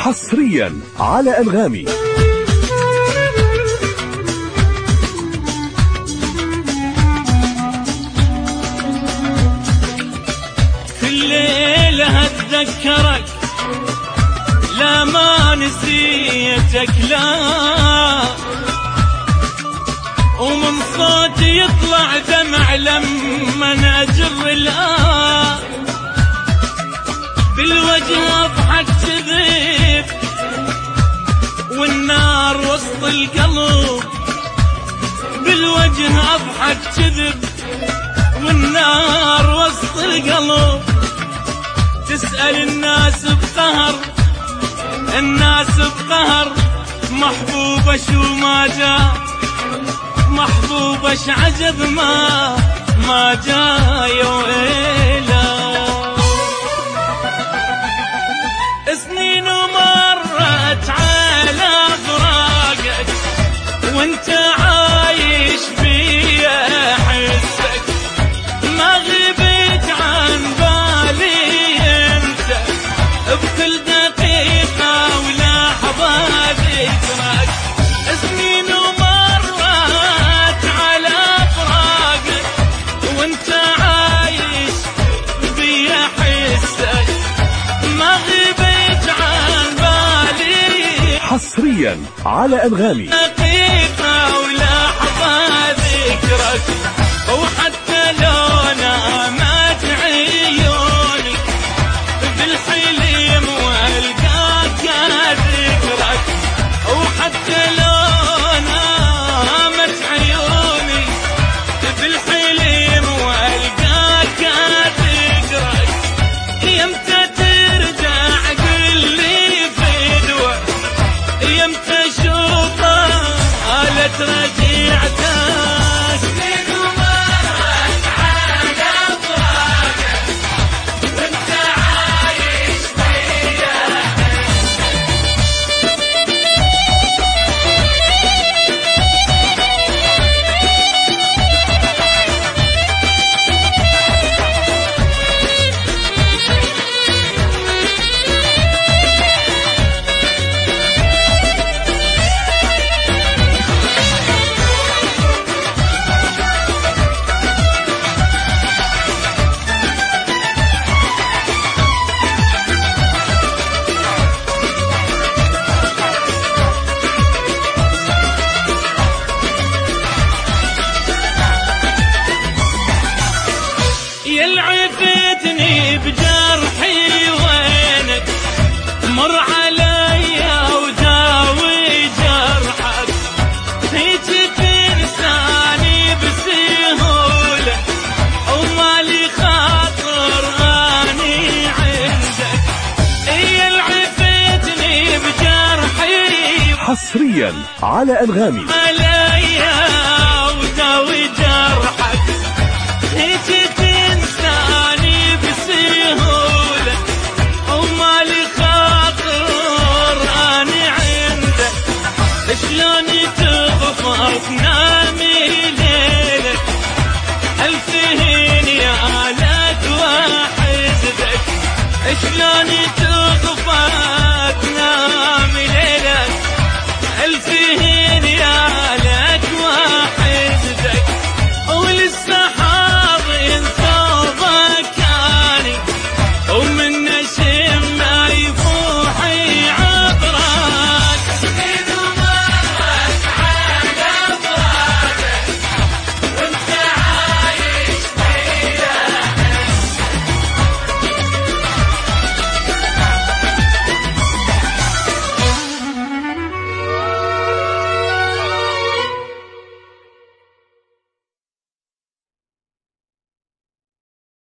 حصريا على أنغامي. كل ليلة أتذكرك، لا ما نسيتك لا، ومن صوتي يطلع دمع لما أجر الآه، بالوجه أضحك كذب والنار وسط القلب، بالوجه أضحك كذب والنار وسط القلب. تسأل الناس بقهر، الناس بقهر، محبوبة شو ما جاء، محبوبة عجب ما جاء يا ويلا. سنين ومرت على فراقك وانت عايش بيا حسك، ما غبت عن بالي انت، بكل دقيقة ولحظة ذكرك. سنين ومرت على فراقك وانت عايش بيا حسك، ما غبت عن بالي. حصريا على أنغامي. دقيقة ولحظة ذكرك، وحتى لو نامت عيوني بالحلم والقاك ذكرك، وحتى لو نامت عيوني بالحلم والقاك ذكرك. يمتى ترجع قلي فدوة، يمتى اشوفك قالت رجعتك. يلعفتني بجرحي وينك، مر عليا وداوي جرحك، هيك تنساني بسهولة ومالي خاطر اني عندك. يلعفتني بجرحي حصريا على أنغامي. عليا وداوي